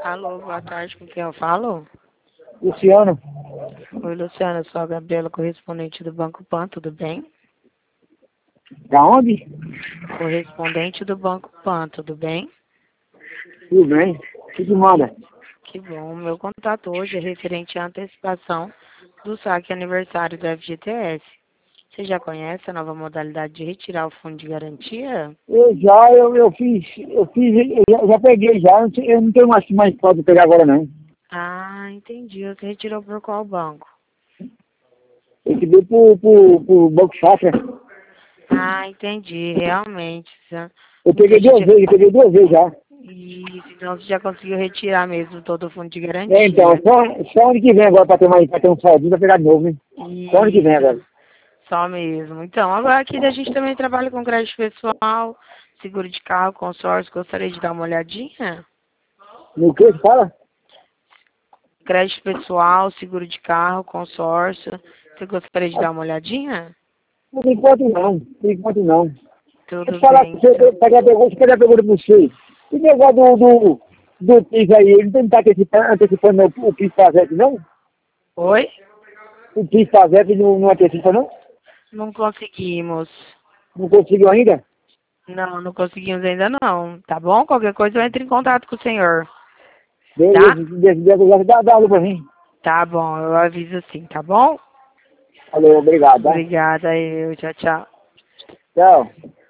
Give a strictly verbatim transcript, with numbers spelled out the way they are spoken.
Alô, boa tarde, com quem eu falo? Luciano, Oi, Luciana, eu sou a Gabriela, correspondente do Banco Pan, tudo bem? da onde? Correspondente do Banco Pan, tudo bem? Tudo bem. O que que manda? Que bom, meu contato hoje é referente à antecipação do saque aniversário do F G T S. Você já conhece a nova modalidade de retirar o fundo de garantia? Eu já, eu, eu fiz, eu fiz, eu já, já peguei já, eu não, sei- eu não tenho mais, mais pode pegar agora não. Ah, entendi. Você retirou por qual banco? Eu te dei pro, pro, pro Banco Safra. Ah, entendi, realmente. Você- Eu Então, peguei você duas já... vezes, eu peguei duas vezes já. Isso, então você já conseguiu retirar mesmo todo o fundo de É, então, garantia. só, só ano que vem agora pra ter, mais, pra ter um saldinho pra pegar de novo, né? Só ano que vem agora. Isso, só mesmo. Então, agora aqui a gente também trabalha com crédito pessoal, seguro de carro, consórcio. Gostaria de dar uma olhadinha? No que você fala? Crédito pessoal, seguro de carro, consórcio. Você gostaria de dar uma olhadinha? Não tem enquanto não, por enquanto não. Deixa eu Tudo falar bem, pra você, então. pegar a pergunta, deixa eu pegar a pergunta pra você. E o negócio do, do, do P I S aí, ele não tá antecipando, antecipando o, o P I S Pazete, não? Oi? O P I S Pazete não, não antecipa, não? Não conseguimos. Não conseguiu ainda? Não, não conseguimos ainda não. Tá bom? Qualquer coisa eu entro em contato com o senhor. Tá? Beleza, desse dia dá, dá alô pra mim. Tá bom, eu aviso sim, tá bom? Valeu, obrigado, tá? Obrigada, eu. Tchau, tchau. Tchau.